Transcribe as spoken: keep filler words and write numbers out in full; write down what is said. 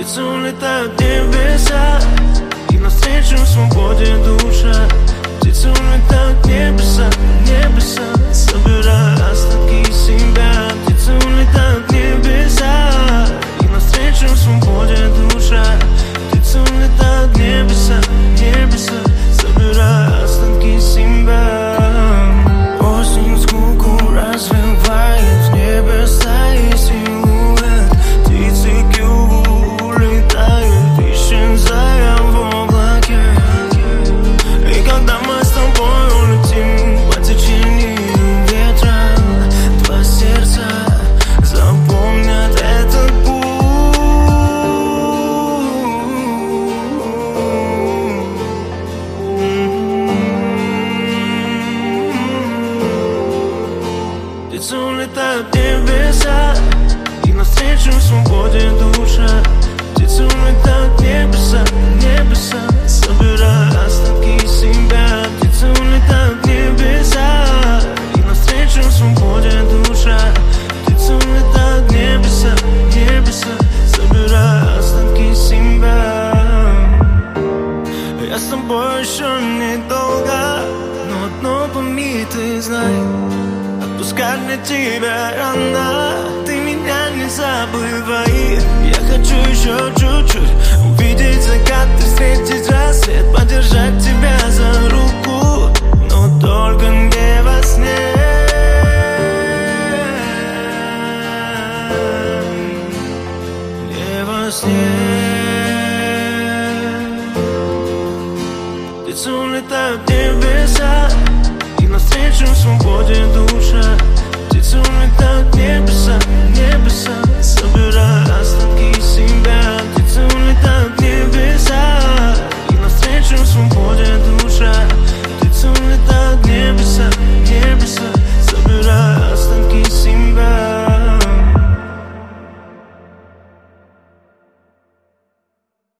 Птицы улетают в небеса, и навстречу свободе душа. Птицы улетают в небеса, небеса, собирая остатки себя. Птицы улетают в небеса, и навстречу свободе душа. Птицы улетают в небеса, небеса, собирая остатки себя. Осень скуку развивает в небеса и силуэт. Птицы к югу улетают, исчезая в облаке. И когда мы с тобой улетим по течению ветра, два сердца запомнят этот путь. Птицы улетают в небеса, и навстречу свободе душа. Птицы улетают в небеса, небеса, собирая остатки себя. Птицы улетают в небеса, и навстречу свободе душа. Птицы улетают в небеса, небеса, собирая остатки себя. Я с тобой еще недолго, но одно пойми, ты знай, отпускать мне тебя рано, ты меня не забывай. Я хочу еще чуть-чуть увидеть закат и встретить рассвет, подержать тебя за руку, но только не во сне. Не во сне. Птицы улетают в небеса, и навстречу свободе душа. Птицы улетают в небеса, небеса, собирая остатки себя. Птицы улетают в небеса, и навстречу свободе душа. Птицы улетают в небеса, небеса, собирая